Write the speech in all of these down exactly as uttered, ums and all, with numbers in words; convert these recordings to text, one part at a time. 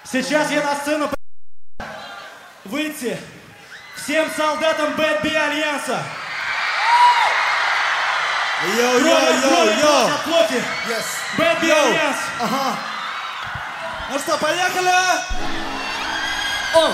Сейчас я на сцену выйти всем солдатам Bad B Альянса. Йоу, йоу, йоу, йоу. Yes. Bad B Альянс. Ага. Ну что, поехали? О.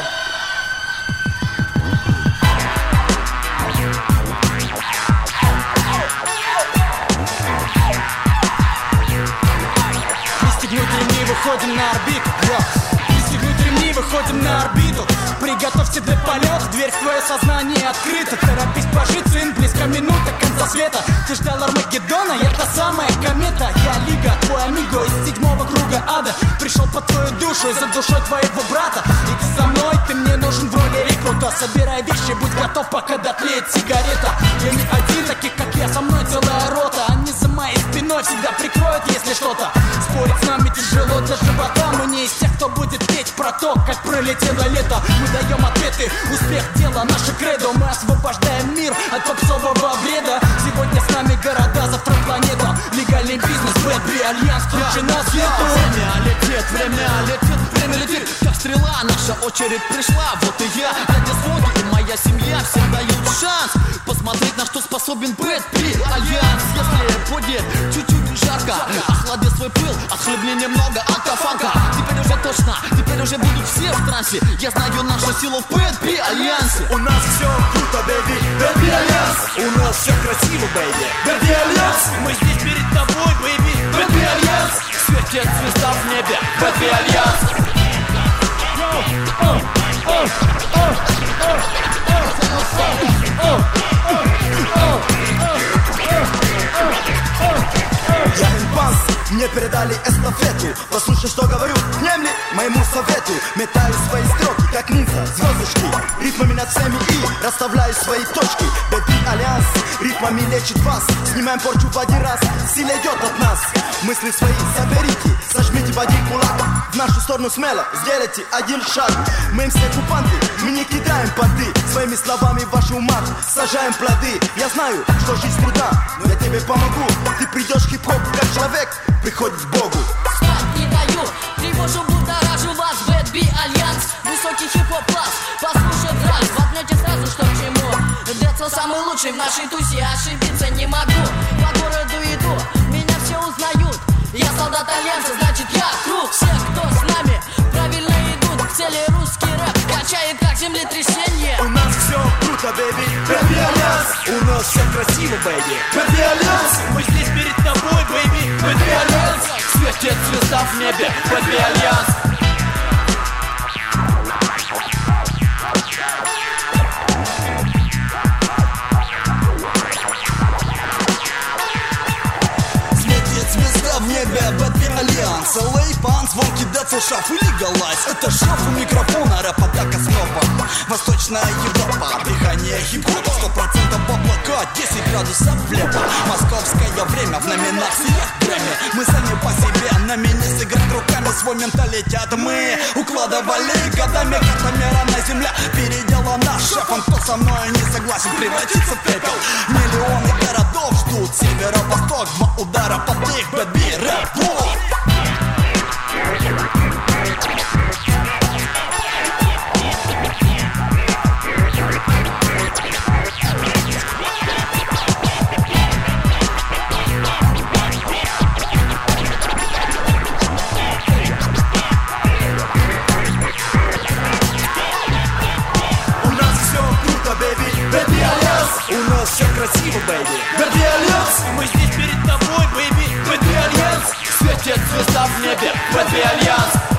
Пристегнуть ремни, выходим на орбиту. Пристегнуть ремни, выходим на орбиту. Приготовься для полета, дверь в твое сознание открыта. Торопись пожить, сын, близко минута конца света. Ты ждал Армагеддона, я та самая комета. Я Лига, твой амиго из седьмого круга ада. Пришел по твою душу и за душой твоего брата. Иди со мной, ты мне нужен в роли рекрута. Собирай вещи, будь готов, пока дотлеет сигарета. Я не один, таких как я, со мной целая рота. Они за моей спиной всегда прикроют, если что-то. Спорить с нами тяжело для живота. Мы не из тех, кто будет петь про то, как пролетело лето. Мы даем ответы, успех дела, наше кредо. Мы освобождаем мир от попсового бреда. Сегодня с нами города, завтра планета. Легальный бизнес, Bad B Альянс, включена свету. Время летит, время летит, время летит. Как стрела, наша очередь пришла. Вот и я, дядя Смоки и моя семья всем дают шанс посмотреть, на что способен Bad B Альянс. Если будет чуть-чуть жарко, охлади свой пыл, отхлебни немного алкофанка. Теперь уже точно, теперь уже будут все в трансе. Я знаю нашу силу в Bad B Альянсе. У нас все круто, бэйби, Bad B Альянс. У нас все красиво, бэйби, Bad B Альянс. Мы здесь перед тобой, бэйби, Bad B Альянс. светит звезда в небе, Bad B Альянс. Я импанс, мне передали эстафету. Послушай, что говорю, внемли моему совету. Метаю свои строки, как ниндзя, звездочки. Ритмами над всеми и расставляю свои точки. Bad B Альянс, ритмами лечит вас. Снимаем порчу в один раз, сила идет от нас. Мысли свои соберите, сожмите в один кулак. В нашу сторону смело, сделайте один шаг. Мы все оккупанты, мы не кидаем понты. Своими словами в ваш умах сажаем плоды. Я знаю, что жизнь трудна, но я тебе помогу. Ты придешь в хип-хоп, как человек приходит к Богу. Спать не даю, тревожу, будоражу вас, Bad B Альянс. Высокий хип-хоп класс, послушать раз, воткнете сразу, что к чему. Децл самый лучший в нашей тусе, ошибиться не могу. По городу иду, меня все узнают. Я солдат Альянса, значит я крут. Все, кто с нами, правильно идут к цели. Русский рэп качает как землетрясение. У нас все круто, бэйби, Bad B Альянс. У нас все красиво, бэйби, Bad B Альянс. Мы здесь перед тобой, бэйби, Bad B Альянс. светит звезда в небе, Bad B Альянс. В небе Bad B Альянс, эл эй, пан, звонки, децл, шаф и легалайз. Это шаф у микрофона, рэп-атака снова. Восточная Европа, дыхание хип-хопа. Сто процентов облака, десять градусов влево. Московское время в номинациях Грэмми. Мы сами по себе, на мини сыграть руками. Свой менталитет мы укладывали годами. Карта мира на земле передела наш шеф. Он, кто со мной не согласен, превратиться в пепел. Миллионы городов ждут северо-восток. Два удара под их Bad B рэп-блок. Bad B Альянс. У нас все красиво, бэйби, Bad B Альянс. Мы здесь перед тобой, бэйби, Bad B Альянс. Светит звезда в небе, Bad B Альянс.